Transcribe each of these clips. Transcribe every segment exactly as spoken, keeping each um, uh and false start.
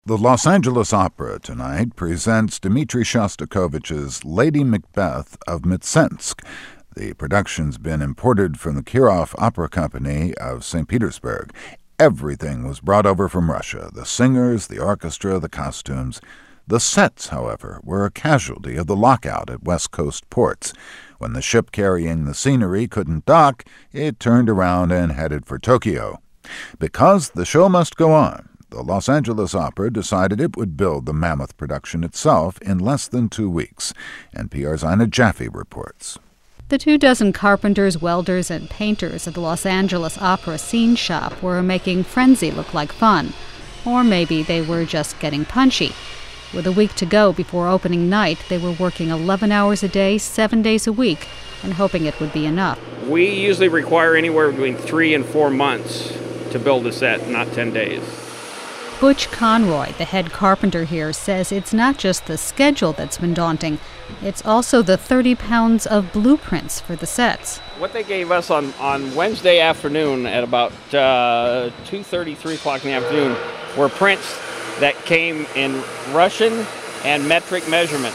The Los Angeles Opera tonight presents Dmitri Shostakovich's Lady Macbeth of Mtsensk. The production's been imported from the Kirov Opera Company of Saint Petersburg. Everything was brought over from Russia, the singers, the orchestra, the costumes. The sets, however, were a casualty of the lockout at West Coast ports. When the ship carrying the scenery couldn't dock, it turned around and headed for Tokyo. Because the show must go on, the Los Angeles Opera decided it would build the mammoth production itself in less than two weeks. N P R's Ina Jaffe reports. The two dozen carpenters, welders, and painters at the Los Angeles Opera Scene Shop were making Frenzy look like fun. Or maybe they were just getting punchy. With a week to go before opening night, they were working eleven hours a day, seven days a week, and hoping it would be enough. We usually require anywhere between three and four months to build a set, not ten days. Butch Conroy, the head carpenter here, says it's not just the schedule that's been daunting. It's also the thirty pounds of blueprints for the sets. What they gave us on, on Wednesday afternoon at about uh, two thirty, three o'clock in the afternoon were prints that came in Russian and metric measurements.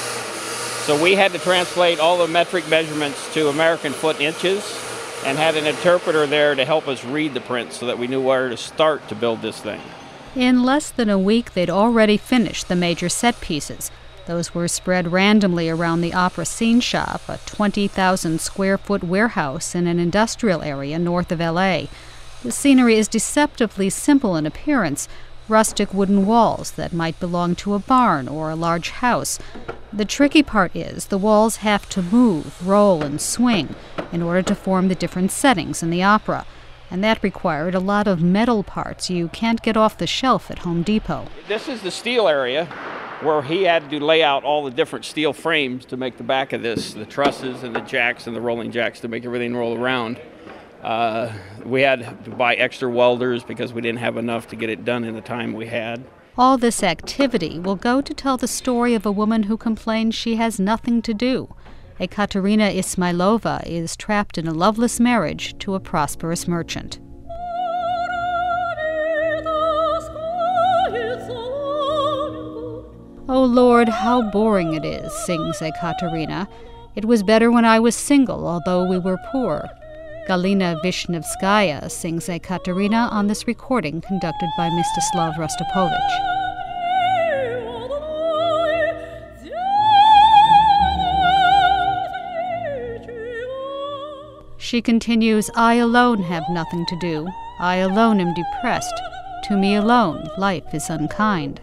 So we had to translate all the metric measurements to American foot inches and had an interpreter there to help us read the prints so that we knew where to start to build this thing. In less than a week, they'd already finished the major set pieces. Those were spread randomly around the Opera Scene Shop, a twenty thousand square foot warehouse in an industrial area north of L A. The scenery is deceptively simple in appearance, rustic wooden walls that might belong to a barn or a large house. The tricky part is the walls have to move, roll, and swing in order to form the different settings in the opera. And that required a lot of metal parts you can't get off the shelf at Home Depot. This is the steel area where he had to lay out all the different steel frames to make the back of this, the trusses and the jacks and the rolling jacks to make everything roll around. Uh, we had to buy extra welders because we didn't have enough to get it done in the time we had. All this activity will go to tell the story of a woman who complains she has nothing to do. Ekaterina Ismailova is trapped in a loveless marriage to a prosperous merchant. "Oh Lord, how boring it is," sings Ekaterina. "It was better when I was single, although we were poor." Galina Vishnevskaya sings Ekaterina on this recording conducted by Mstislav Rostopovich. She continues, "I alone have nothing to do. I alone am depressed. To me alone, life is unkind."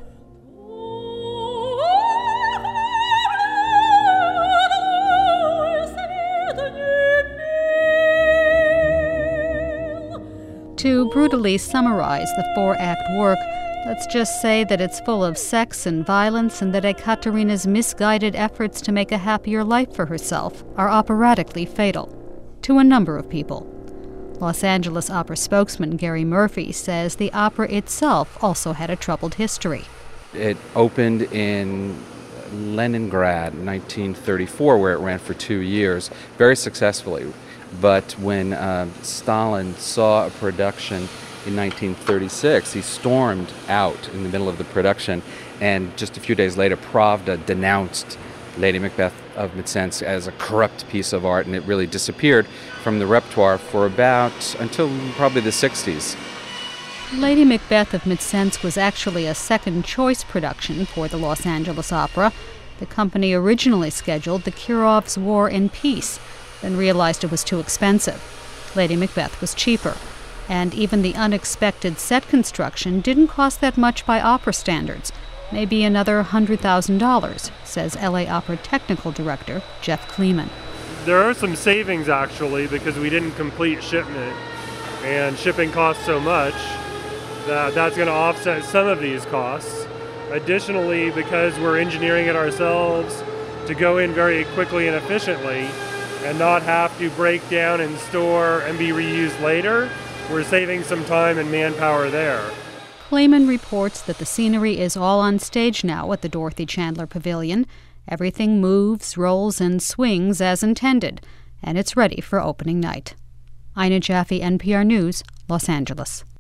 To brutally summarize the four-act work, let's just say that it's full of sex and violence and that Ekaterina's misguided efforts to make a happier life for herself are operatically fatal to a number of people. Los Angeles Opera spokesman Gary Murphy says the opera itself also had a troubled history. It opened in Leningrad in nineteen thirty-four, where it ran for two years, very successfully. But when uh, Stalin saw a production in nineteen thirty-six, he stormed out in the middle of the production, and just a few days later, Pravda denounced Lady Macbeth of Mtsensk as a corrupt piece of art, and it really disappeared from the repertoire for about until probably the sixties. Lady Macbeth of Mtsensk was actually a second-choice production for the Los Angeles Opera. The company originally scheduled the Kirov's War and Peace, then realized it was too expensive. Lady Macbeth was cheaper, and even the unexpected set construction didn't cost that much by opera standards. Maybe another one hundred thousand dollars, says L A Opera Technical Director Jeff Kleeman. There are some savings, actually, because we didn't complete shipment, and shipping costs so much that that's going to offset some of these costs. Additionally, because we're engineering it ourselves to go in very quickly and efficiently and not have to break down and store and be reused later, we're saving some time and manpower there. Kleeman reports that the scenery is all on stage now at the Dorothy Chandler Pavilion. Everything moves, rolls, and swings as intended, and it's ready for opening night. Ina Jaffe, N P R News, Los Angeles.